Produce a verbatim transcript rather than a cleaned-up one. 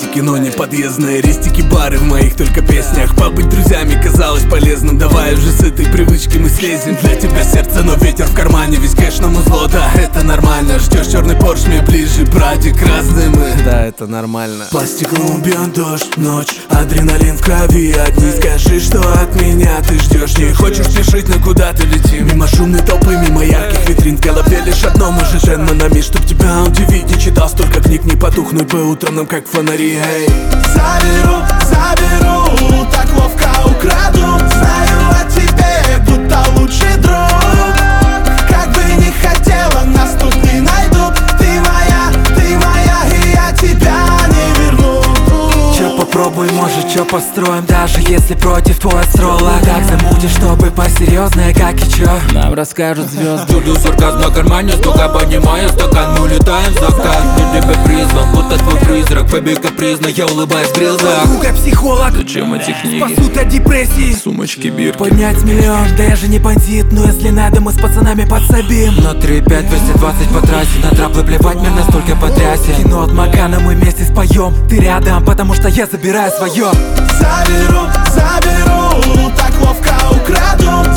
мостики, но не подъездные. Ристики, бары в моих только песнях. Побыть друзьями казалось полезным. Давай уже с этой привычки мы слезем. Для тебя сердце, но ветер в кармане. Весь кэш нам злота, это нормально. Ждешь черный Порш, мне ближе, братик, разные мы. Да, это нормально. Пластиком убьет дождь, ночь, адреналин в крови. Одни скажи, что от меня ты ждешь. Не хочешь спешить, но куда ты летим? Мимо шумной толпы, мимо ярких витрин. В голове лишь одно, может женманами, чтоб тебя удивить. Не читал столько книг, не потухнуть по утрам нам как фонари. Эй. Заберу, заберу, так ловко украду. Знаю о тебе, будто лучший друг. Как бы не хотела, нас тут не найдут. Ты моя, ты моя, и я тебя не верну. Чё попробуй, может, чё построим, даже если против твой отстрола. Так замутишь, чтобы посерьезнее, как и чё нам расскажут звезды. Чудо сарказм на кармане, столько понимаю стакан. Мы улетаем в закат, для тебя призван, будто твой призрак. Бэби капризно, я улыбаюсь в грилзах. Друга психолог, Зачем эти книги? спасут от депрессии. Сумочки, бирки. Поднять миллион, да я же не бандит. Но если надо, мы с пацанами подсобим. На три пять двести двадцать по трассе. На траплы плевать, мне настолько потрясен. Кино от Магана, мы вместе споем. Ты рядом, потому что я забираю свое. Заберу, заберу, так ловко украду.